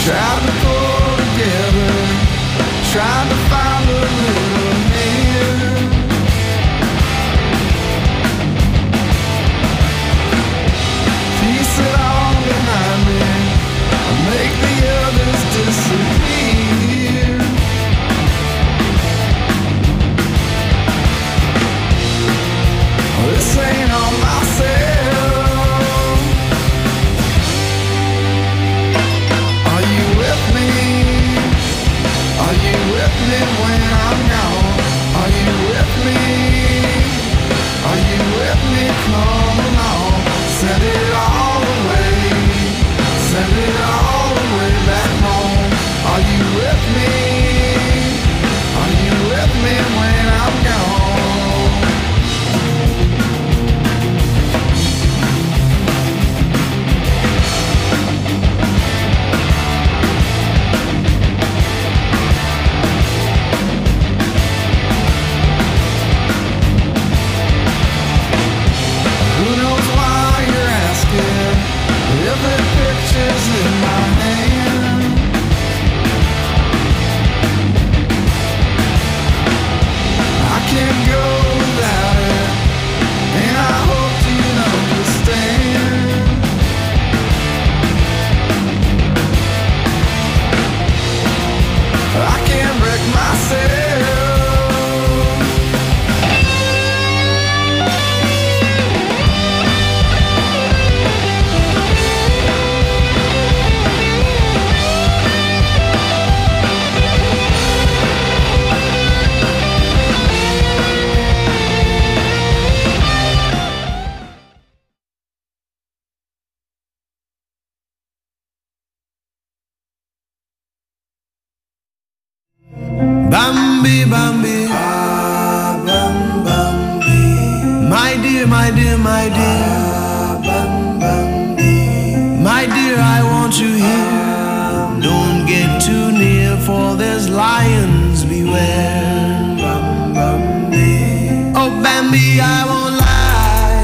Tried to pull together, tried to find a little hand. Piece it all behind me, make the others disappear. This ain't on myself. Are you with me? Are you with me when I'm gone? Are you with me? Are you with me? Come along. Send it all away. Send it all the way back home. Are you with me? Are you with me when I'm gone? Bambi, Bambi, ah, bam, Bambi. My dear, my dear, my dear, ah, bam, Bambi. My dear, I want you here. Don't get too near, for there's lions beware. Bam, Bambi. Oh, Bambi, I won't lie.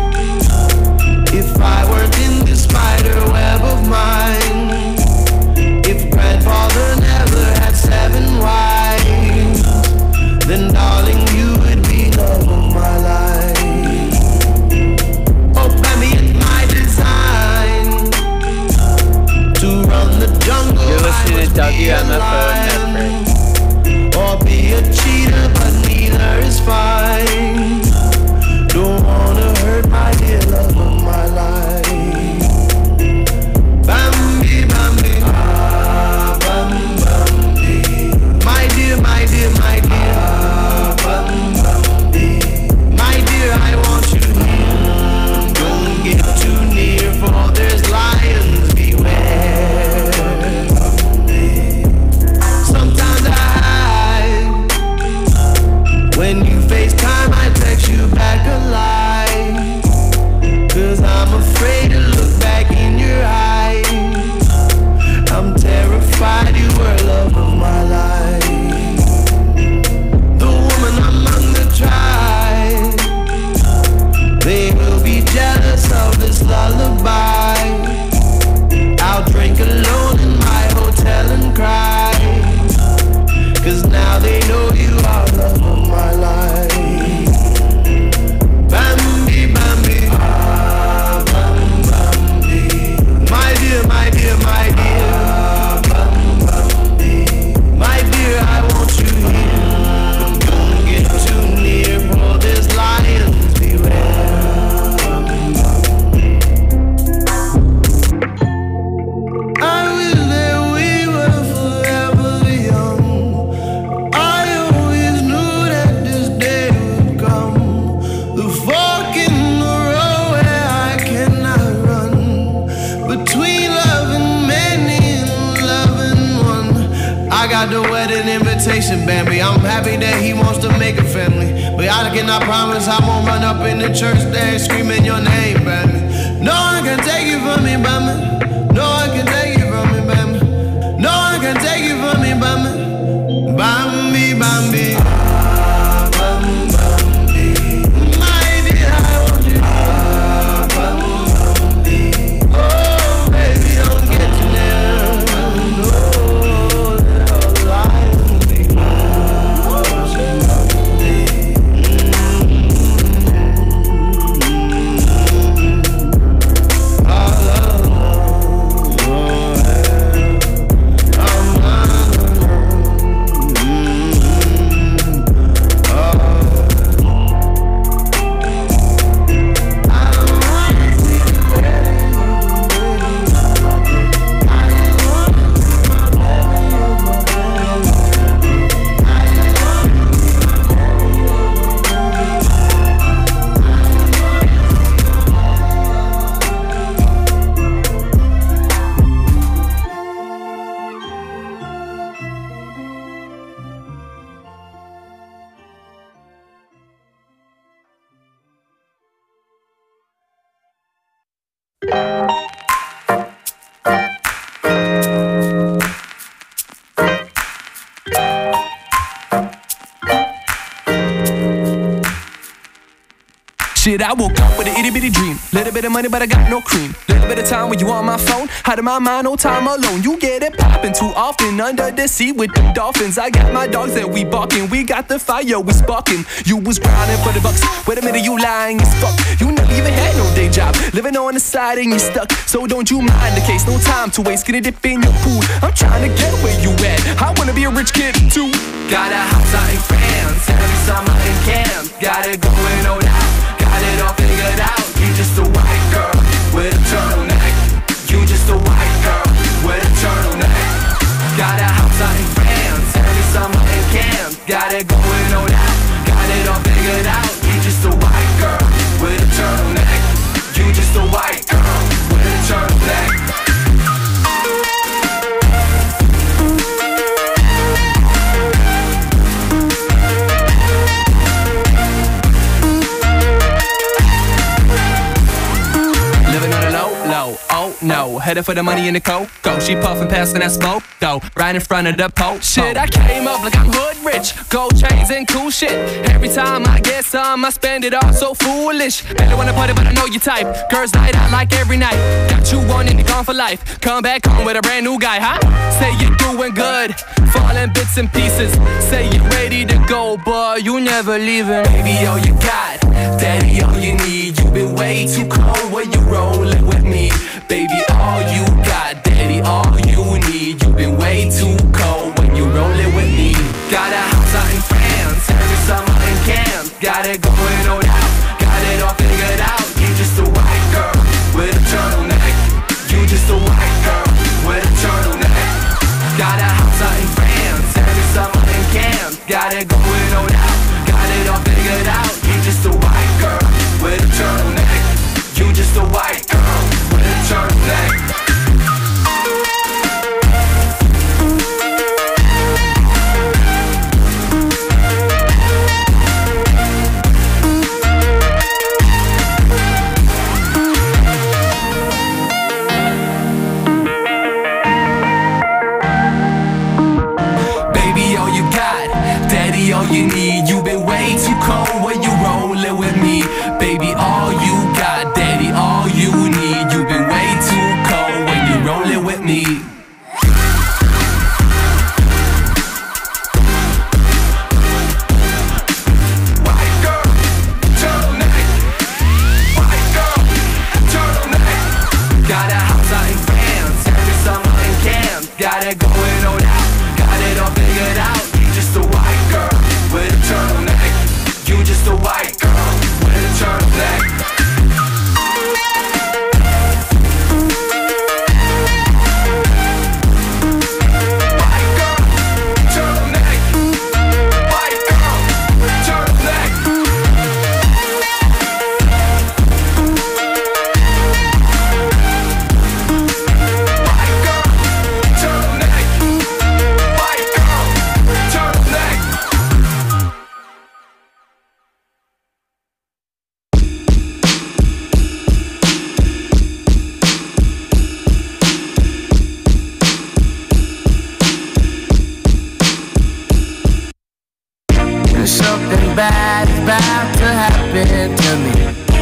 If I weren't in this spider web of mine, if grandfather never had 7 wives, then darling, you would be love of my life. Oh, Bambi, it's my design to run the jungle. You're listening to WMFO Network. Or be a cheater, but neither is fine. Don't wanna hurt my dear love of my life. Bambi, Bambi, ah, Bam, Bambi. My dear, my dear, my dear, ah, Bam, Bambi. My dear, I want you here. Don't get too near, for there's lions beware. Sometimes I hide. When you FaceTime, I text you back alive. 'Cause I'm afraid to look back in your eyes. I'm terrified you were love of my life. The woman among the tribe, they will be jealous of this lullaby. I'll drink alone in my hotel and cry. 'Cause now they know you are love of my life. Bambi, Bambi, ah, Bam, Bambi. My dear, my dear, my dear, ah, Bam, Bambi. My dear, I want you here. Don't get too near, for there's lions beware. I wish that we were forever young. I always knew that this day would come. The fork in the road where I cannot run, between loving many and loving one. I got the wedding invitation, Bambi. I'm happy that he wants to make a family, but I cannot promise I won't run up in the church there screaming your name, Bambi. No one can take you from me, Bambi. No one can take you from me, Bambi. No one can take you from me, Bambi. Bambi, Bambi. Ah, Bam, Bambi. My dear, I want you. Ah, Bam, Bambi. Oh, baby, don't get too near. Shit, I woke up with an itty bitty dream. Little bit of money, but I got no cream. Little bit of time when you on my phone. Out of my mind, no time alone. You get it poppin' too often under the sea with the dolphins. I got my dogs that we barking. We got the fire, we sparking. You was grinding for the bucks. Wait a minute, you lying as fuck. You never even had no day job. Living on the side and you stuck. So don't you mind the case. No time to waste. Gonna dip in your pool. I'm trying to get where you at. I wanna be a rich kid too. Got a house out in France, every summer in camp. Got it going on out, got it all figured out. You just a white girl with a turtleneck. You just a white girl with a turtleneck. Got a house out in France, every summer in camp. Got it going on out, got it all figured out. You just a white girl with a turtleneck. You just a white girl with a turtleneck. Oh no, headed for the money in the cocoa. She puffin' passing that smoke though, right in front of the pole. Shit, I came up like I'm hood rich, gold chains and cool shit. Every time I get some, I spend it all so foolish. Really wanna party, but I know you type. Girls night out like every night. Got you one and you gone for life. Come back home with a brand new guy, huh? Say you're doing good, falling bits and pieces. Say you're ready to go, but you never leaving. Baby, all you got, daddy, all you need. You've been way too cold when you rollin' with me. Baby, all you got, daddy, all you need. You've been way too cold when you rollin' with me. Got a house out in France, every summer in camp. Got it going on out, got it all figured out. You just a white girl with a turtleneck. You just a white girl with a turtleneck. Got a house out in France, every summer in camp. Got it going on out, got it all figured out. You just a white girl with a turtleneck. You just a white girl with a turtleneck. Baby, all you got, daddy, all you need. You've been way too cold when you rollin' with me. Baby, all you got, daddy, all you need. You've been way too cold when you rollin' with me. White girl, turtleneck. White girl, turtleneck. Got a house out in France, every summer in camp. Got it going on out, got it all figured out. You just a white girl with a turtleneck. You just a white girl with a turtleneck. White girl, turtleneck. White girl, turtleneck. White girl, turtleneck. White girl, turtleneck. Something bad is about to happen to me.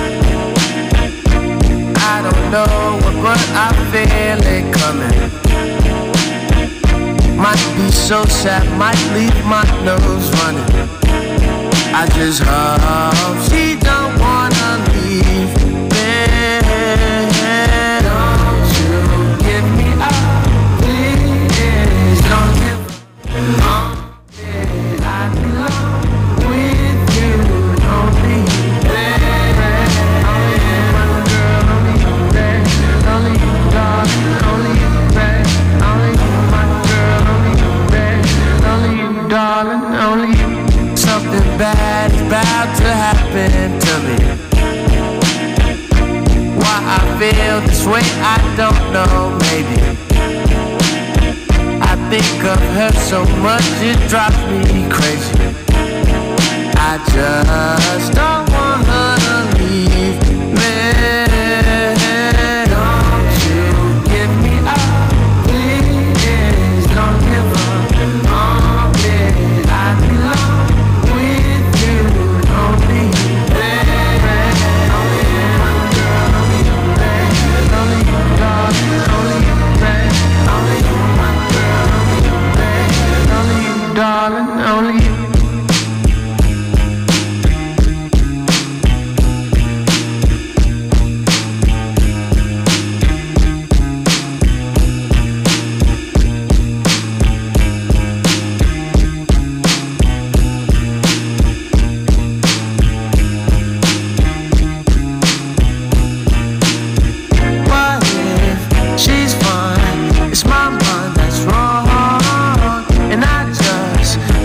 I don't know what, but I feel it coming. Might be so sad, might leave my nose running. I just hope she don't wanna leave me. Don't you give me up, please. Don't give up. I belong with you, only you, baby. My girl, only you, baby. Only you, darling, only you, baby. Only you, my girl, only you, baby. Only you, darling, only you. Something bad is about to happen to me. Why I feel this way, I don't know, maybe. I think of her so much, it drives me crazy. I just don't want her to leave me. Don't you give me up, please. Don't give up on me. I belong with you, only you, baby.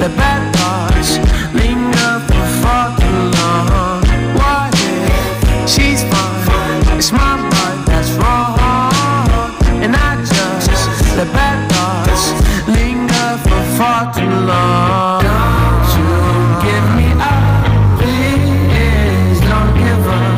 let bad thoughts linger for far too long. What if she's fine? It's my part that's wrong, and I just let bad thoughts linger for far too long. Don't you give me up, please don't give up.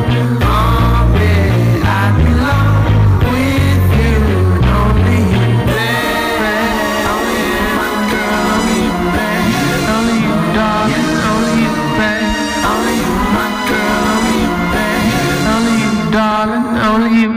I belong with you, only you, babe. Only you, my girl, only you, babe. Only you, darling, only you, babe. Only you, my girl, only you, babe. Only you, darling, only you.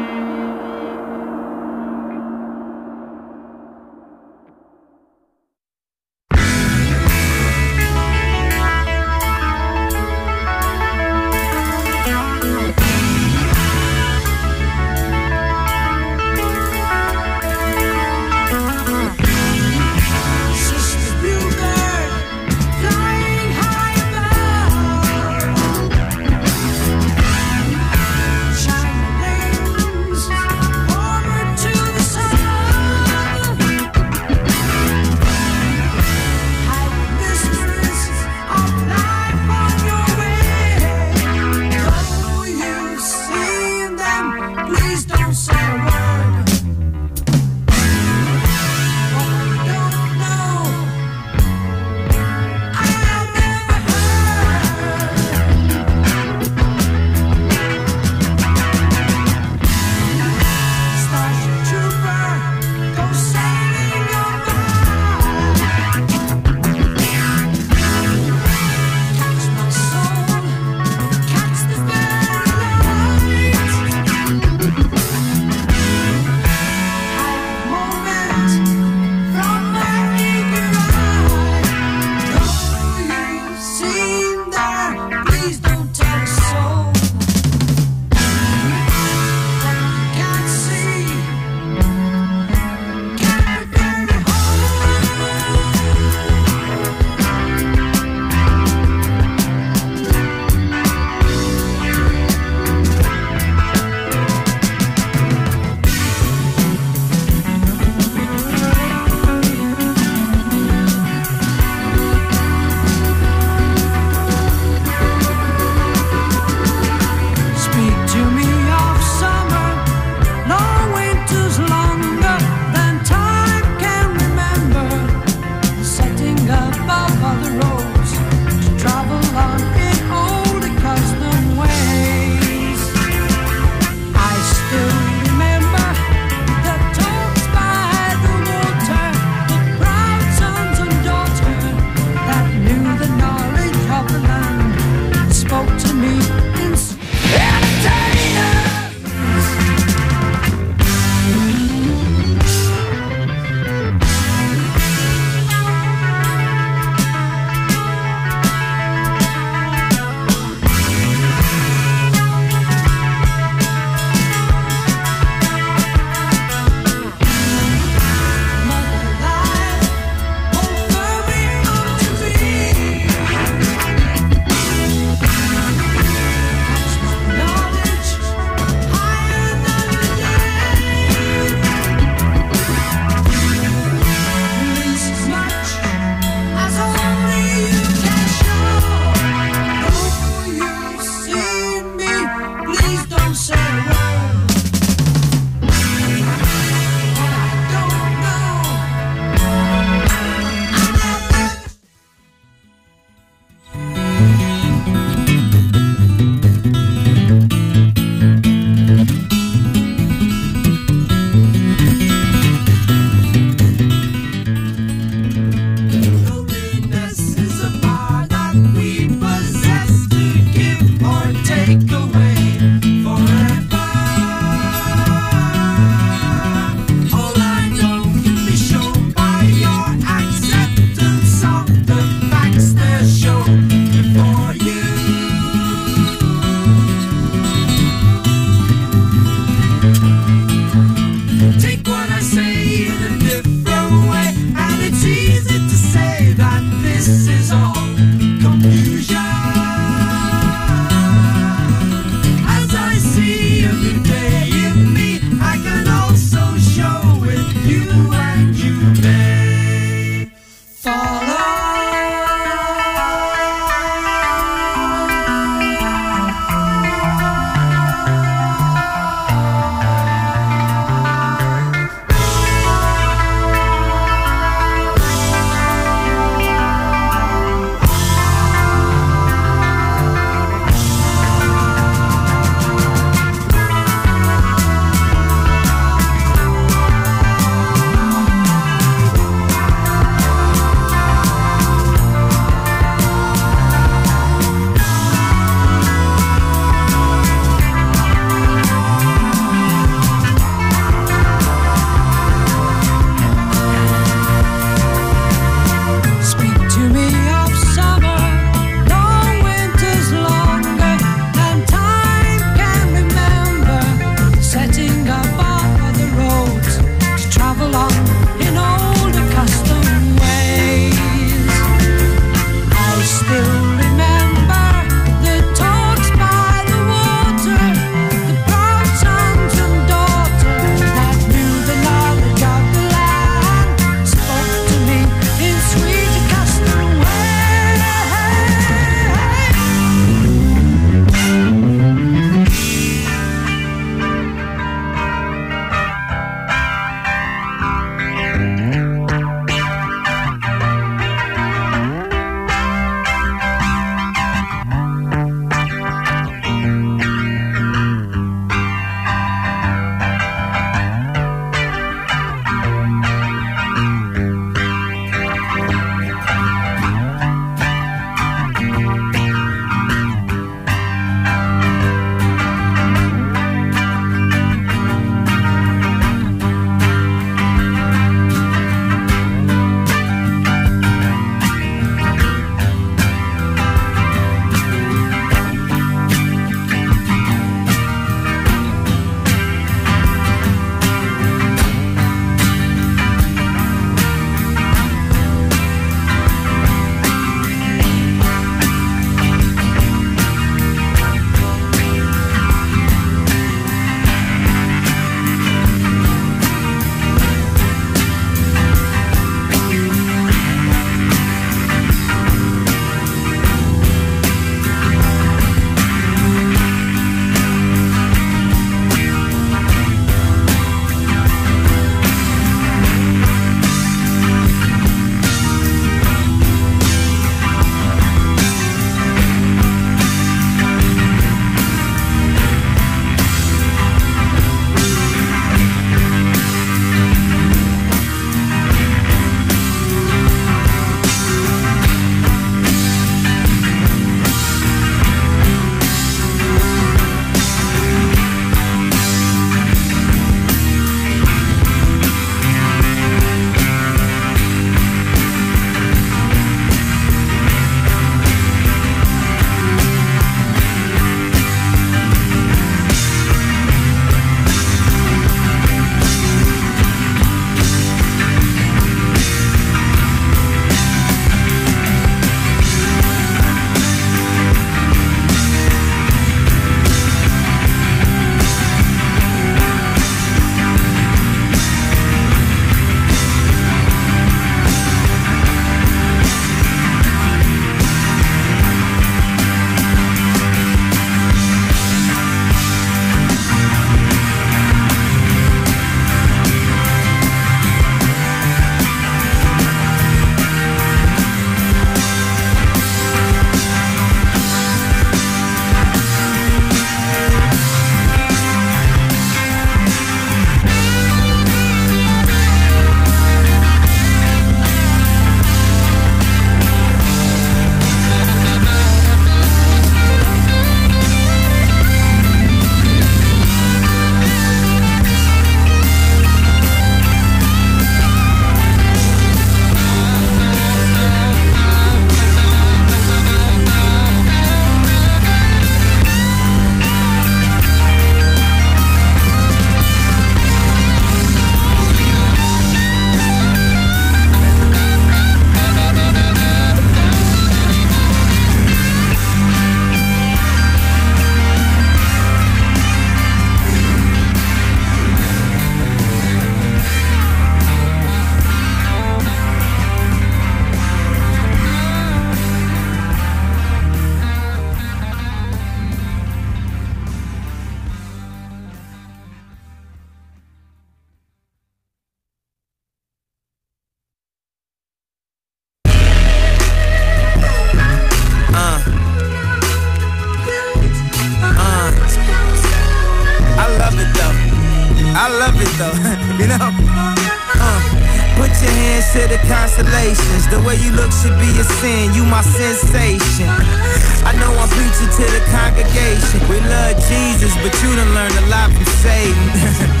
I love it though, you know. Put your hands to the constellations. The way you look should be a sin. You my sensation. I know I'm preaching to the congregation. We love Jesus, but you done learned a lot from Satan.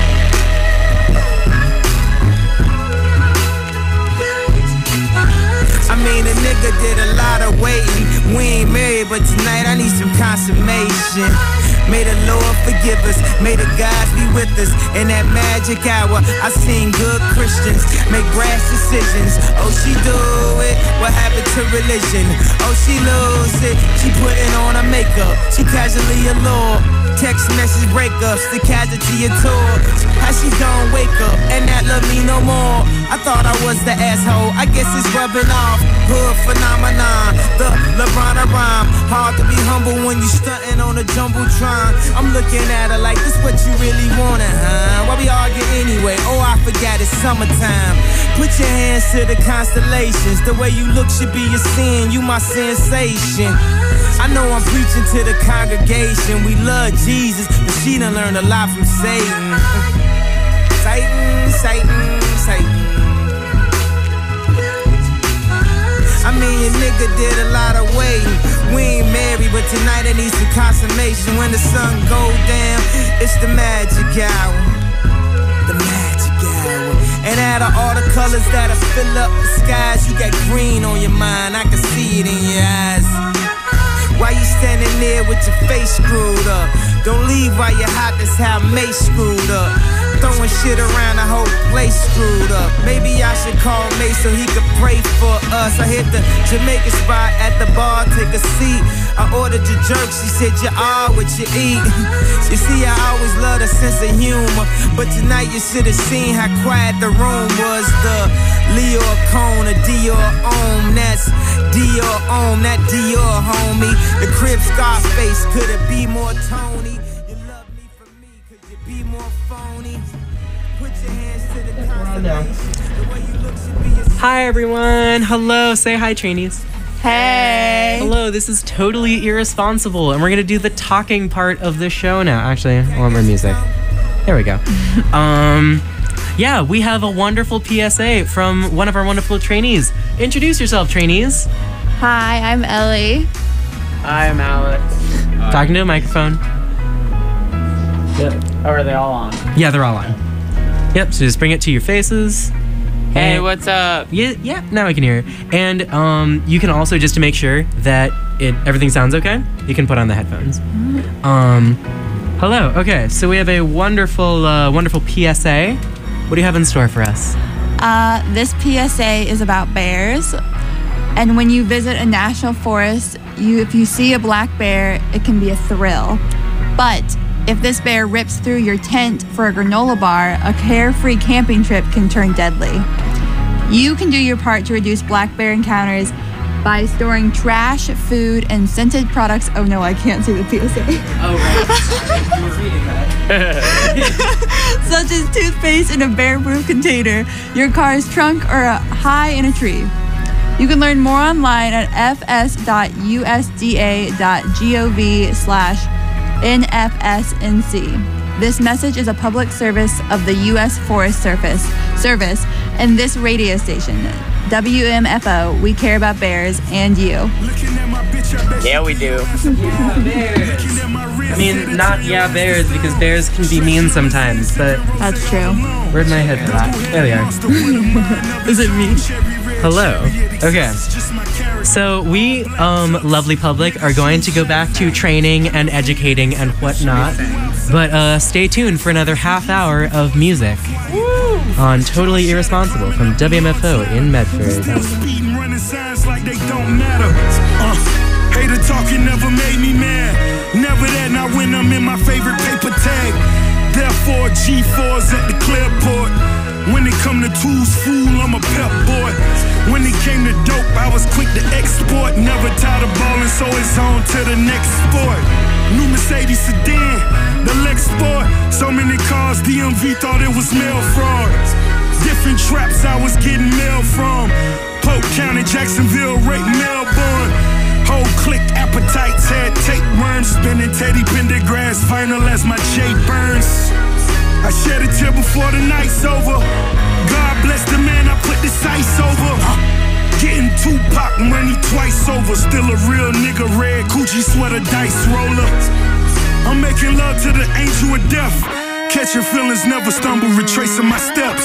I mean, a nigga did a lot of waiting. We ain't married, but tonight I need some consummation. May the Lord forgive us, may the gods be with us. In that magic hour, I seen good Christians make brash decisions. Oh, she do it, what happened to religion? Oh, she lose it, she putting on her makeup. She casually allured, text message breakups, the casualty of tour. How she gon' wake up and not love me no more? I thought I was the asshole, I guess it's rubbing off. Hood phenomenon, the LeBron of rhyme. Hard to be humble when you stunting on a jumbotron. I'm looking at her like, this what you really wanted, huh? Why we argue anyway? Oh, I forgot it's summertime. Put your hands to the constellations. The way you look should be a sin. You my sensation. I know I'm preaching to the congregation. We love Jesus, but she done learned a lot from Satan. Satan, Satan, Satan. I mean, your nigga did a lot of waiting. We ain't married, but tonight I need some consummation. When the sun go down, it's the magic hour. The magic hour. And out of all the colors that'll fill up the skies, you got green on your mind, I can see it in your eyes. Why you standing there with your face screwed up? Don't leave while you're hot, that's how Mace screwed up. Throwing shit around, the whole place screwed up. Maybe I should call Mace so he could pray for us. I hit the Jamaican spot at the bar, take a seat. I ordered your jerk, she said you are what you eat. You see, I always love a sense of humor, but tonight you should have seen how quiet the room was. The Leo Cone, a Dior Ohm, that's Dior Ohm, that Dior homie. The Crib Scarface, could it be more Tony? You love me for me, could you be more phony? Put your hands to the constellations. The way you look should be a... Hi everyone, hello, say hi trainees. Hey. Hello, this is Totally Irresponsible, and we're gonna do the talking part of the show now. Actually, I want more music. There we go. Yeah, we have a wonderful PSA from one of our wonderful trainees. Introduce yourself, trainees. Hi, I'm Ellie. Hi, I'm Alex. Talking to a microphone. Yep. Oh, are they all on? Yeah, they're all on. Yep, so just bring it to your faces. Hey, And- what's up? Yeah, now I can hear. And you can also, just to make sure that everything sounds okay, you can put on the headphones. Hello. Okay, so we have a wonderful PSA. What do you have in store for us? This PSA is about bears. And when you visit a national forest, if you see a black bear, it can be a thrill. But if this bear rips through your tent for a granola bar, a carefree camping trip can turn deadly. You can do your part to reduce black bear encounters by storing trash, food, and scented products. Oh no, I can't see the PSA. Oh, right. You were reading that. Such as toothpaste in a bear-proof container, your car's trunk, or high in a tree. You can learn more online at fs.usda.gov/NFSNC. This message is a public service of the U.S. Forest Service and this radio station, WMFO. We care about bears and you. Yeah, we do. Yeah, bears. I mean, not yeah bears, because bears can be mean sometimes, but That's true. where'd my headphones? There they are. Is it me? Hello. Okay. So we, lovely public, are going to go back to training and educating and whatnot. But stay tuned for another half hour of music on Totally Irresponsible from WMFO in Medford. Speeding, running signs like they don't matter. Hater talking never made me mad. Never that, not when I'm in my favorite paper tag. Therefore, G4's at the Clearport. When it come to tools, fool, I'm a pep boy. When it came to dope, I was quick to export. Never tired of ballin', so it's on to the next sport. New Mercedes sedan, the Lex Sport. So many cars, DMV thought it was mail fraud. Different traps I was getting mail from. Polk County, Jacksonville, Rake, Melbourne. Whole click appetites had tapeworms. Spinning Teddy Pendergrass, final as my Jay Burns. I shed a tear before the night's over. God bless the man I put the sights over. Getting Tupac money twice over. Still a real nigga, red Gucci sweater, dice roller. I'm making love to the angel of death. Catching feelings, never stumble, retracing my steps.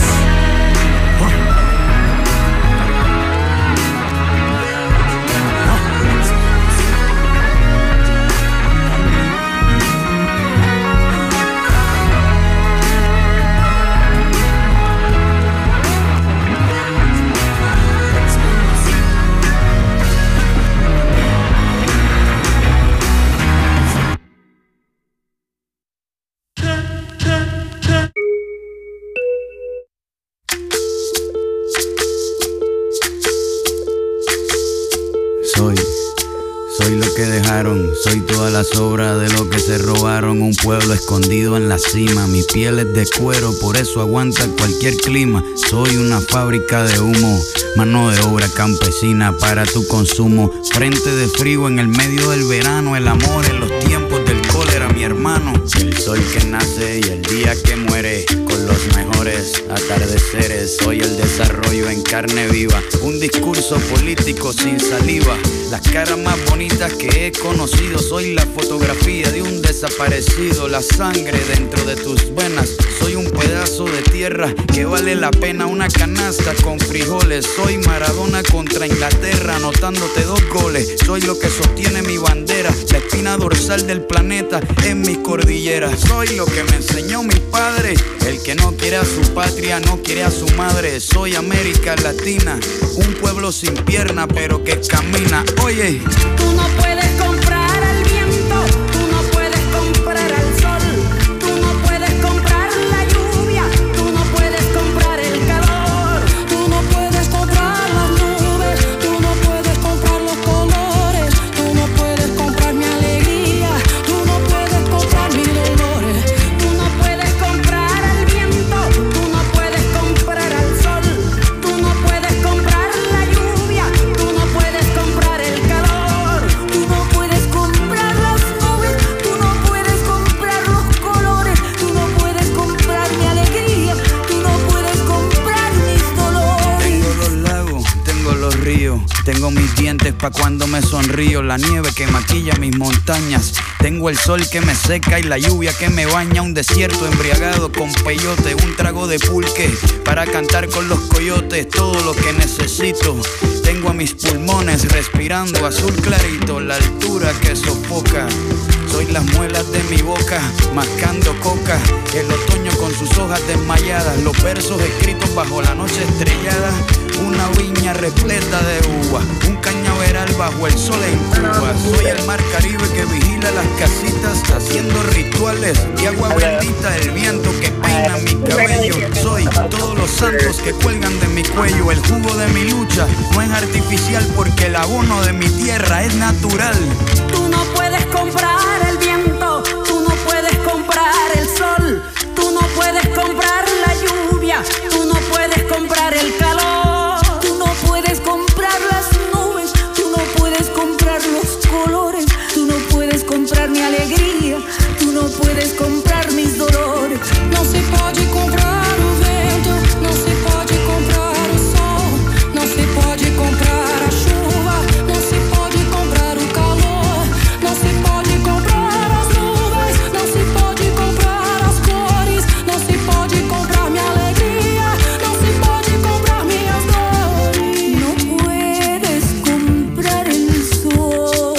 Soy lo que dejaron, soy toda la sobra de lo que se robaron. Un pueblo escondido en la cima, mi piel es de cuero, por eso aguanta cualquier clima. Soy una fábrica de humo, mano de obra campesina para tu consumo. Frente de frío en el medio del verano, el amor en los tiempos del cólera, mi hermano. El sol que nace y el día que muere, con los mejores atardeceres. Soy el desarrollo en carne viva, un discurso político sin saliva. Las caras más bonitas que he conocido, soy la fotografía de un desaparecido. La sangre dentro de tus venas, soy un pedazo de tierra que vale la pena una canasta con frijoles. Soy Maradona contra Inglaterra, anotándote 2 goles. Soy lo que sostiene mi bandera, la espina dorsal del planeta en mis cordilleras. Soy lo que me enseñó mi padre, el que no quiere a su patria, no quiere a su madre. Soy América Latina, un pueblo sin pierna pero que camina. Oye, tú no puedes comprar al viento, tú no puedes comprar al sol, tú no puedes comprar la lluvia, tú no puedes comprar el calor, tú no puedes comprar las nubes, tú no puedes comprar los colores, tú no puedes comprar mi alegría, tú no puedes comprar mis dolores, tú no puedes comprar al viento, tú no puedes comprar al sol, tú no puedes comprar la lluvia, tú no puedes comprar el calor, tú no puedes comprar las nubes, tú no puedes comprar los colores, tú no puedes comprar mi alegría, tú no puedes comprar mis dolores. tengo los lagos, tengo los ríos, tengo mis dientes pa' cuando me sonrío, la nieve que maquilla mis montañas, tengo el sol que me seca y la lluvia que me baña, un desierto embriagado con peyote, un trago de pulque para cantar con los coyotes, todo lo que necesito. Tengo a mis pulmones respirando azul clarito, la altura que sofoca. Soy las muelas de mi boca, mascando coca. El otoño con sus hojas desmayadas, los versos escritos bajo la noche estrellada. Una viña repleta de uvas, un cañaveral bajo el sol en Cuba. Soy el mar Caribe que vigila las casitas, haciendo rituales de agua bendita, el viento que peina mi cabello. Soy todos los santos que cuelgan de mi cuello. El jugo de mi lucha no es artificial porque el abono de mi tierra es natural. Tú no puedes comprar el viento, tú no puedes comprar el sol, tú no puedes comprar la lluvia, tú no puedes comprar el calor, tú no puedes comprar las nubes, tú no puedes comprar los colores, tú no puedes comprar mi alegría, tú no puedes comprar mis dolores. Não se pode comprar o vento, não se pode comprar o sol, não se pode comprar a chuva, não se pode comprar o calor, não se pode comprar as nuvens, não se pode comprar as cores, não se pode comprar minha alegria, não se pode comprar minhas dores. Não puedes comprar el sol,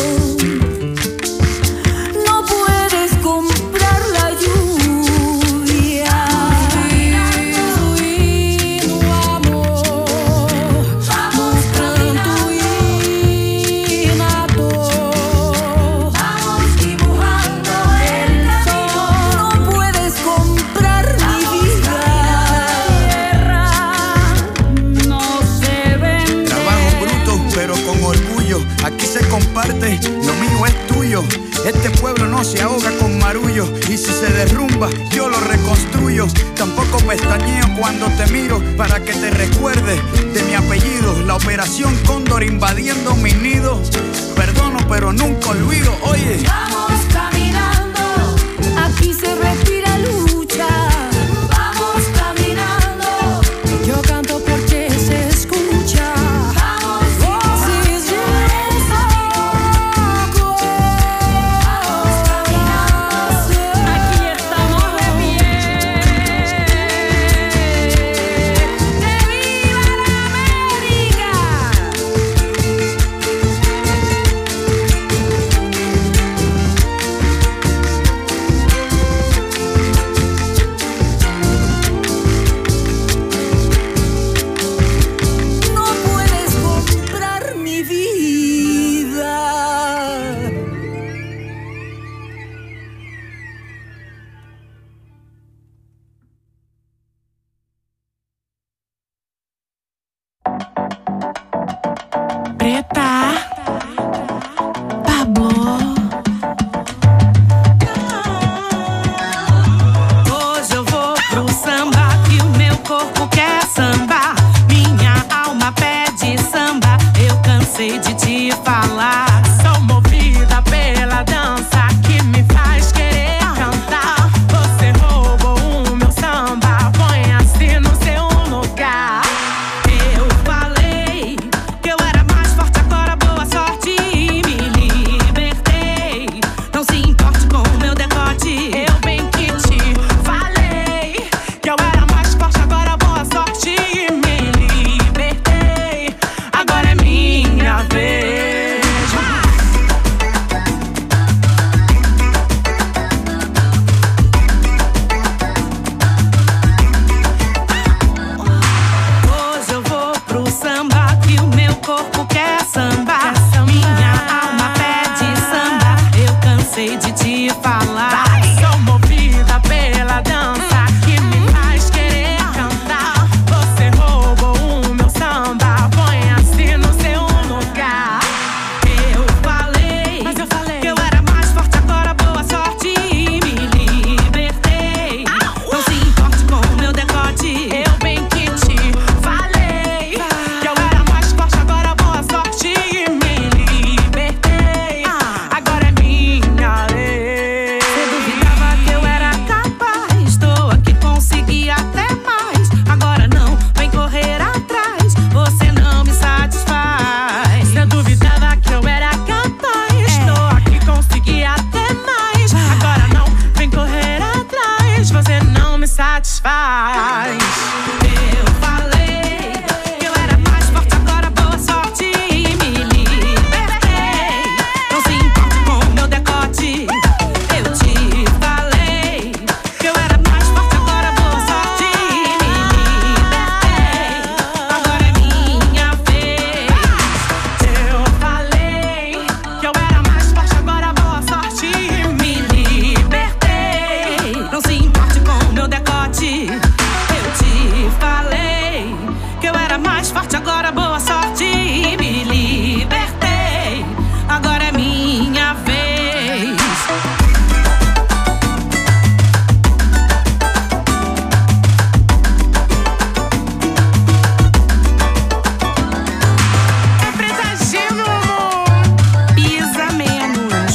no puedes comprar la lluvia. Fluindo amor, vamos pranto y na dor, vamos dibujando el sol. No puedes comprar mi vida, tierra no se vende. Trabajo bruto pero con orgullo, aquí se comparte, lo mío es tuyo. Este pueblo no se ahoga con marullo, y si se derrumba yo lo reconstruyo. Tampoco pestañeo cuando te miro para que te recuerdes de mi apellido. La operación Cóndor invadiendo mi nido, perdono pero nunca olvido. Oye, Vamos caminando, aquí se respira lucha. Hoje eu vou pro samba que o meu corpo quer samba. Minha alma pede samba. Eu cansei de te falar. Sou movida pela dança que me faz querer cantar. Você roubou o meu samba. Põe-se no seu lugar. Eu falei que eu era mais forte, agora boa sorte. Me libertei. Não se importe com o meu decote. Eu bem que te falei que eu era mais forte, agora boa sorte. Me libertei. Agora é minha vez. Hoje eu vou pro samba que o meu corpo quer samba. Minha alma pede samba. Eu cansei de te falar. Sou movida pela dança que me faz querer cantar. Você roubou o meu samba. Põe-se no seu lugar. Eu falei, mas eu falei que eu era mais forte, agora boa sorte. Me libertei. Não se importe com o meu decote. Eu bem que te falei que eu era mais forte, agora boa sorte. Me libertei. Agora é minha vez. Você duvidava que eu era capaz. Estou aqui, consegui até mais. Agora não, vem correr atrás. Você não me satisfaz. Você duvidava que eu era capaz. Estou aqui, consegui até mais. Agora não, vem correr atrás. Você não me satisfaz. Eu falei que eu era mais forte, agora boa sorte. Me libertei. Não se importe com o meu decote. Eu te falei que eu era mais forte, agora boa sorte. Me libertei. Agora é minha vez. Eu falei que eu era mais forte, agora boa sorte. Me libertei. Não se importe com o meu decote. Eu te falei que eu era mais forte, agora boa sorte. Me libertei. Agora é minha vez. É Preta Gil, meu amor. Pisa menos.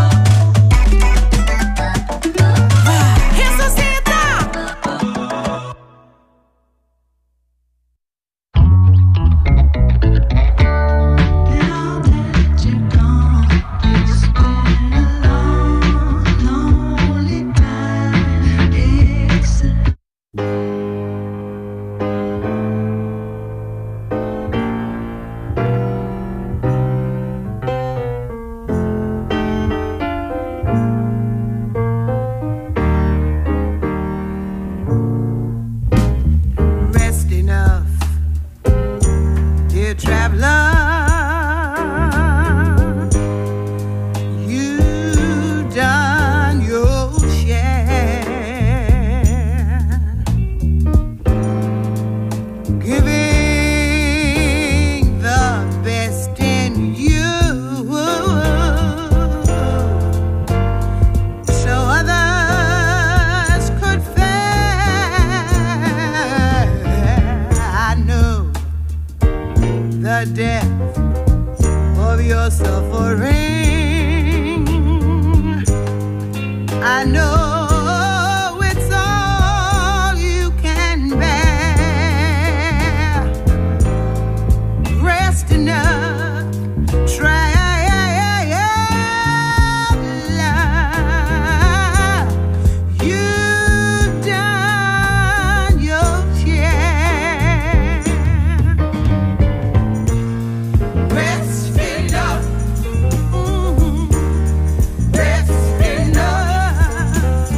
Ressuscita. Rest enough, dear traveler. You've done your share, giving the best in you, so others could fare. I know the depth of your suffering. I know it's all you can bear. Rest enough, traveler. You've done your share. Rest enough. Rest enough.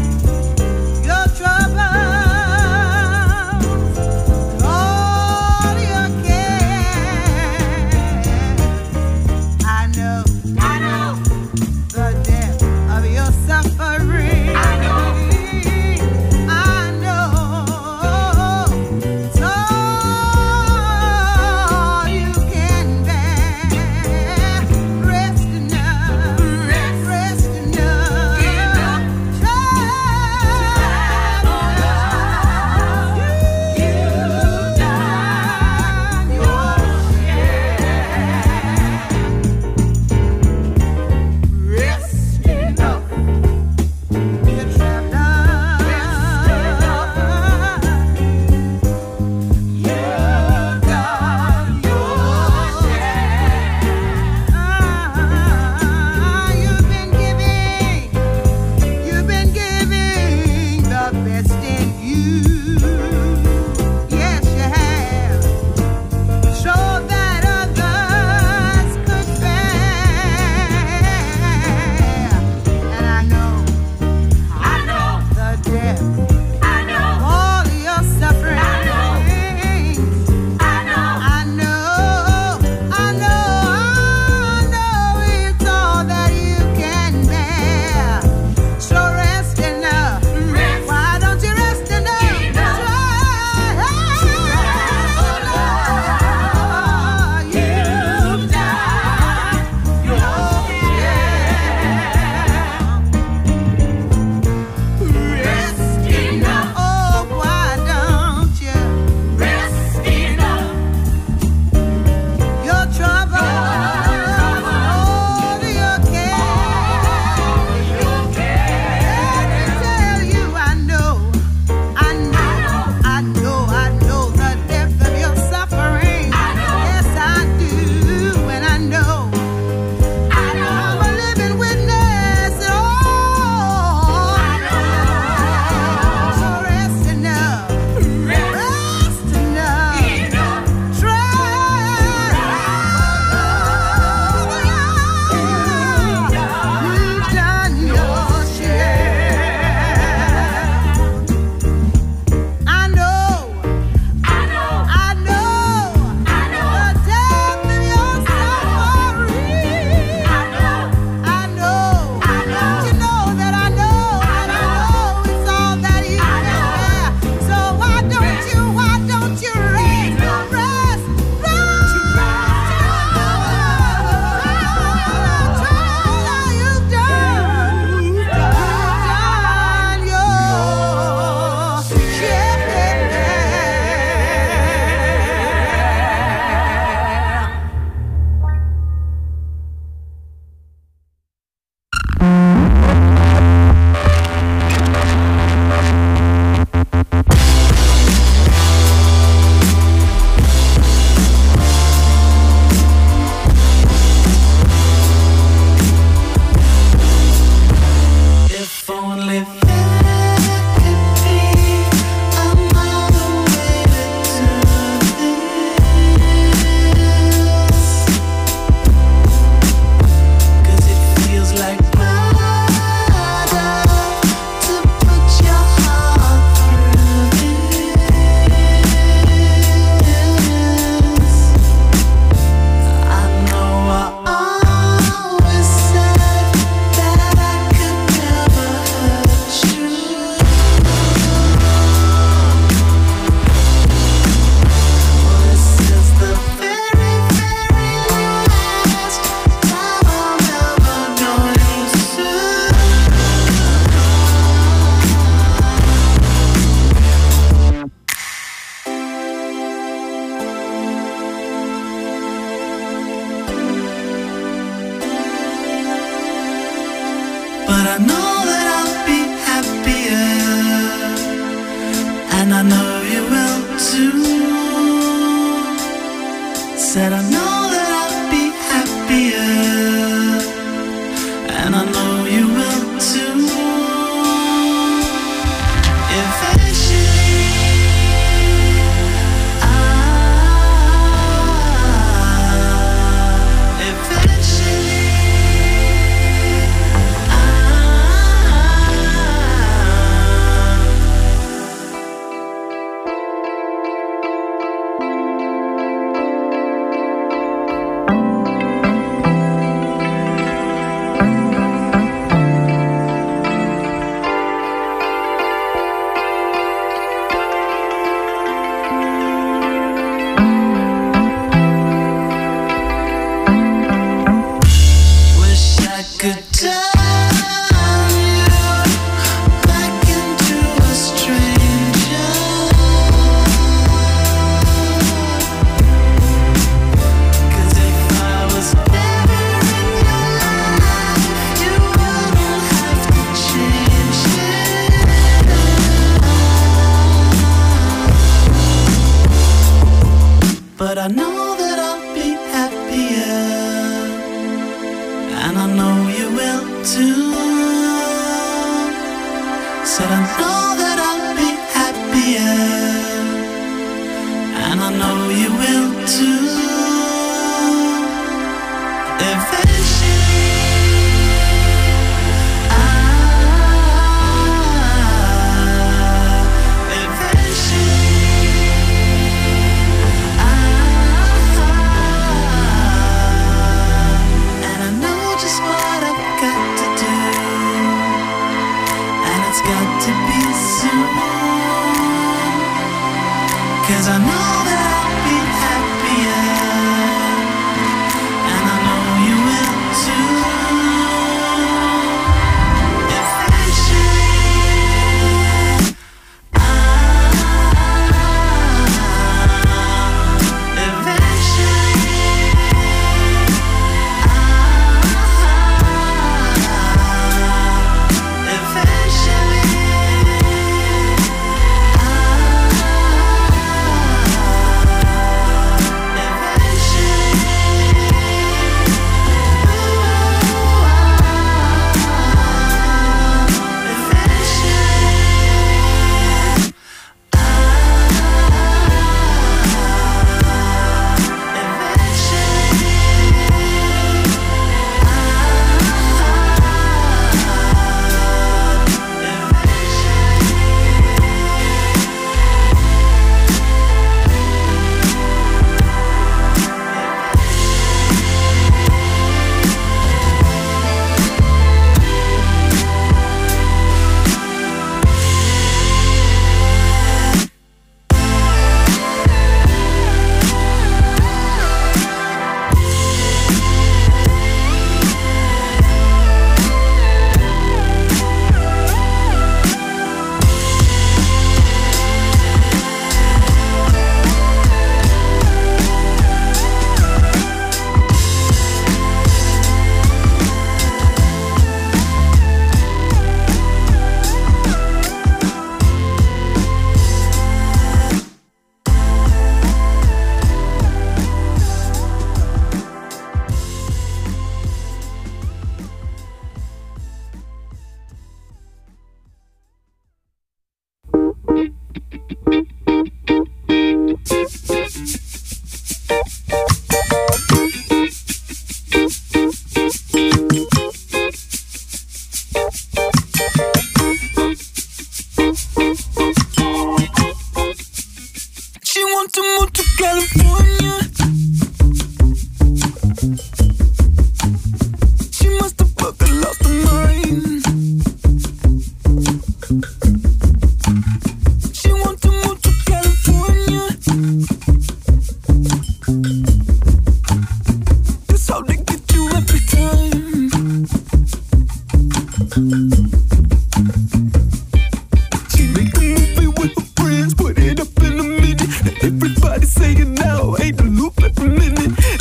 I know that I'll be happier, and I know you will too. Said I know that I'll be happier, and I know you will too. Eventually, but I know that I'll be happier, and I know you will too. Said I know that I'll be happier, and I know you will too. Eventually, cause I know that I'll be happier, and I know you will too. Eventually,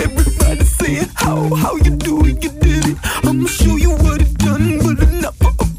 How you do it, you did it. I'ma show you what it done, but enough for a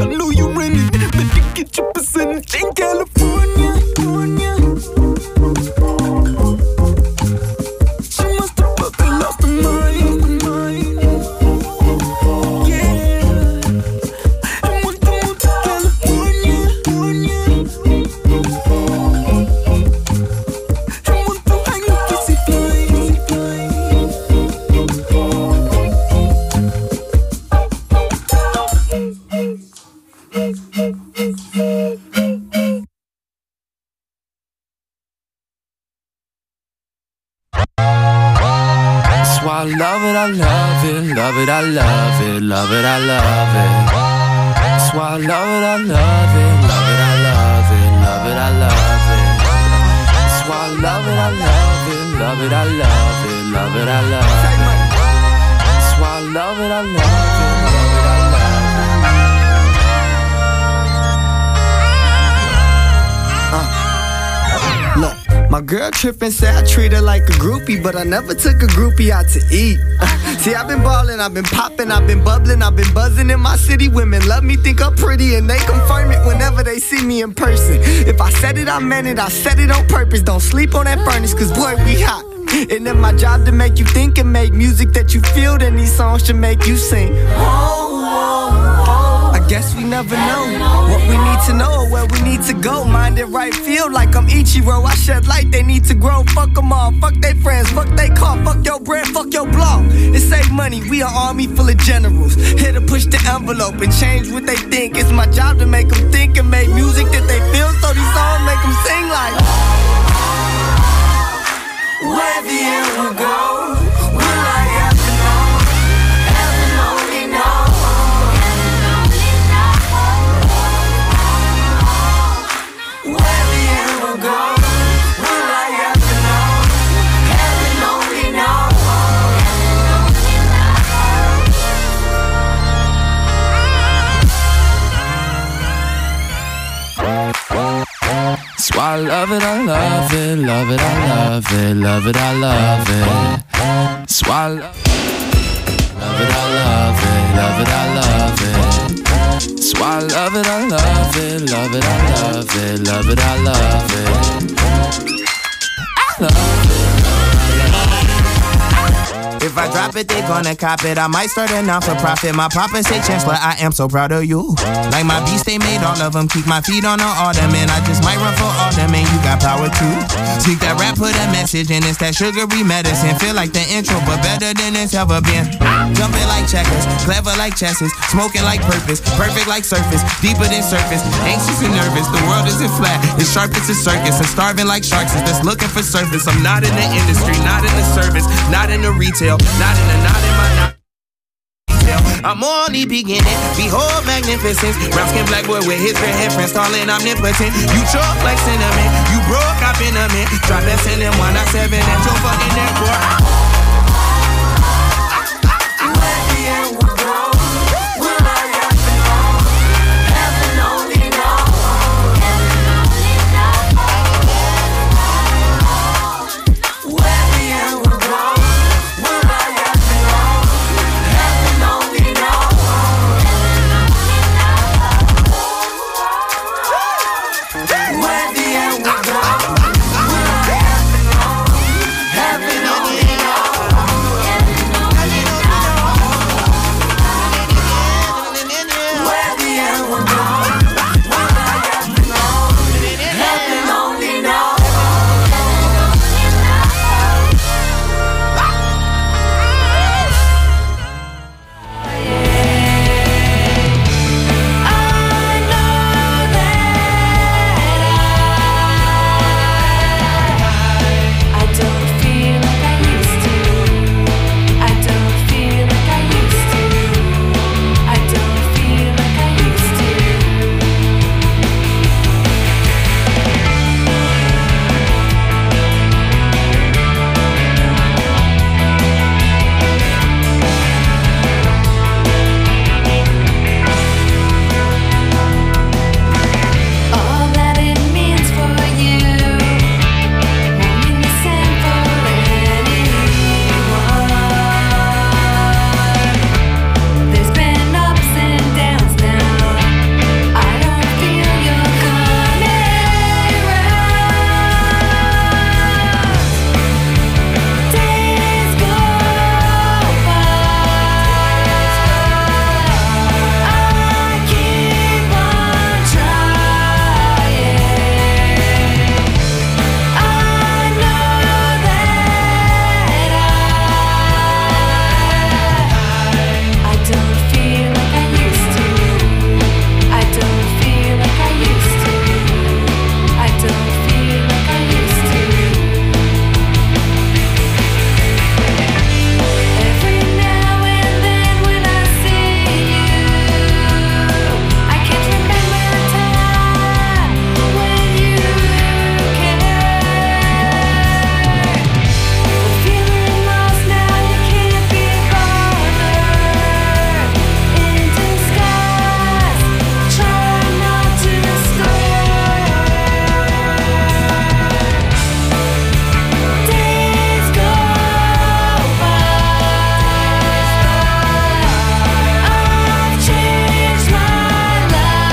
know you running. Better get your percentage in California. She must have fucking lost her mind. Yeah. And want to move to California. And want to hang with Kissy That's why I love it, I love it, love it, I love it, love it, I love it. That's why I love it, I love it, love it, I love it, love it, I love it. That's why I love it, I love it, love it, I love it, love it, I love it. That's why I love it, I love it, love it, I Look, my girl trippin', say I treat her like a groupie, but I never took a groupie out to eat. See, I've been ballin', I've been poppin', I've been bubblin', I've been buzzin' in my city. Women love me, think I'm pretty, and they confirm it whenever they see me in person. If I said it, I meant it, I said it on purpose. Don't sleep on that furnace, cause boy, we hot. And then my job to make you think and make music that you feel, then these songs should make you sing. I guess we never know what we need to know or where we need to go. Mind it right, feel like I'm Ichiro. I shed light, they need to grow. Fuck them all, fuck they friends, fuck they car, fuck your bread, fuck your blog. It save money, we an army full of generals. Here to push the envelope and change what they think. It's my job to make them think and make music that they feel, so these songs make them sing like where the end will go, will I have to know? Heaven only knows. Where the end will go, will I have to know? Heaven only knows. That's why I love it, I love it, love it, I love it, love it, I love it. That's why I love it, I love it, love it, I love it. That's why I love it, I love it, love it, I love it, love it, I love it. I love it. If I drop it, they gonna cop it. I might start a non-for-profit. My papa say, Chancellor, I am so proud of you. Like my beast, they made all of them. Keep my feet on the ottoman. I just might run for all them, and you got power too. Speak that rap, put a message in. It's that sugary medicine. Feel like the intro, but better than it's ever been. Jumping like checkers, clever like chesses, smoking like purpose, perfect like surface, deeper than surface. Anxious and nervous, the world isn't flat. It's sharp as a circus, and starving like sharks is just looking for surface. I'm not in the industry, not in the service, not in the retail. Not in my I'm only beginning. Behold magnificence. Brown skin black boy with his red hair friends, tall and omnipotent. You choke like cinnamon. You broke up in a mint. Drop that cinnamon 197 at your fucking airport. Where the end will